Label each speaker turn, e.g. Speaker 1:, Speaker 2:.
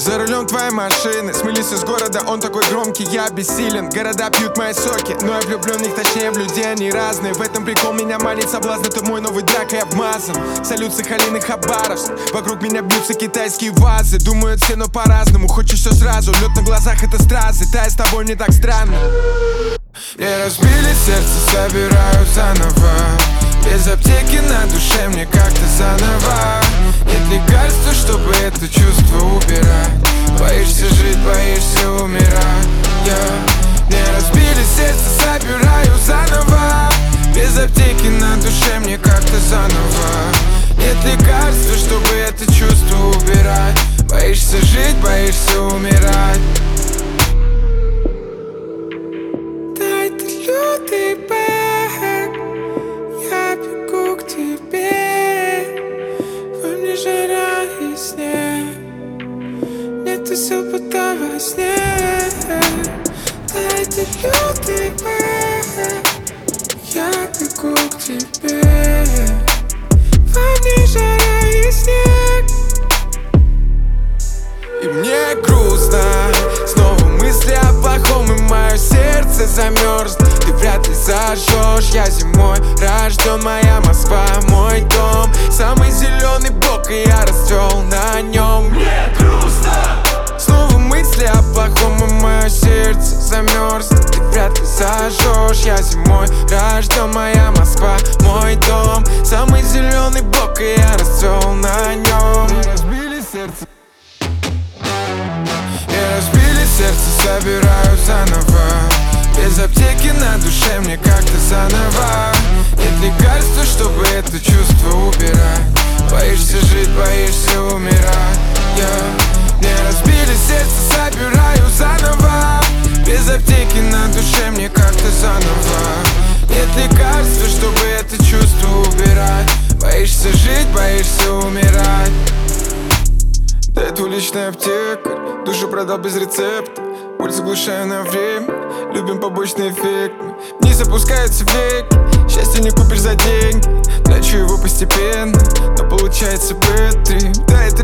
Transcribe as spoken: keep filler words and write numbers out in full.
Speaker 1: За рулем твоей машины смылись из города, он такой громкий, я бессилен. Города пьют мои соки, но я влюблен в них, точнее в людей, они разные. В этом прикол, меня манит соблазн, это мой новый драк, и обмазан. Салют Сахалин и Хабаровск, вокруг меня бьются китайские вазы. Думают все, но по-разному, хочешь все сразу. Лед на глазах, это стразы, тая с тобой не так странно. Мне разбили сердце, собираю заново. Без аптеки на душе мне как-то заново. Нет лекарства, чтобы это чувство убирать. Боишься жить, боишься умирать, yeah. Мне разбили сердце, собираю заново. Без аптеки на душе мне как-то заново. Нет лекарства, чтобы это чувство убирать. Боишься жить, боишься умирать.
Speaker 2: Дай ты лютый бэк, я бегу к тебе. Во мне жара и снег, нету сил будто во сне. Дай ты лютый бэк, я бегу к тебе. Во мне жара и снег.
Speaker 1: И мне грустно, снова мысли о плохом, и мое сердце замерзнет. Ты вряд ли зажжешь, я зимой рожден, моя Москва, мой дом. Самый зеленый бок, и я расцвел на нем.
Speaker 2: Мне грустно,
Speaker 1: снова мысли о плохом, и мое сердце замерзнет. Ты вряд ли зажжешь, я зимой рожден, моя Москва, мой дом. Самый зеленый бок, и я расцвел на нем. Мне разбили сердце, мне разбили сердце, собираю заново. Без аптеки на душе мне как-то заново. Нет лекарства, чтобы это чувство убирать. Боишься жить, боишься умирать, yeah. Мне разбили сердце, собираю заново. Без аптеки на душе мне как-то заново. Нет лекарства, чтобы это чувство убирать. Боишься жить, боишься умирать. Да это уличная аптека, душу продал без рецепта. Боль заглушаю на время, любим побочный эффект. Вниз опускается век, счастье не купишь за деньги. Трачу его постепенно, но получается бэд-трип. Да, это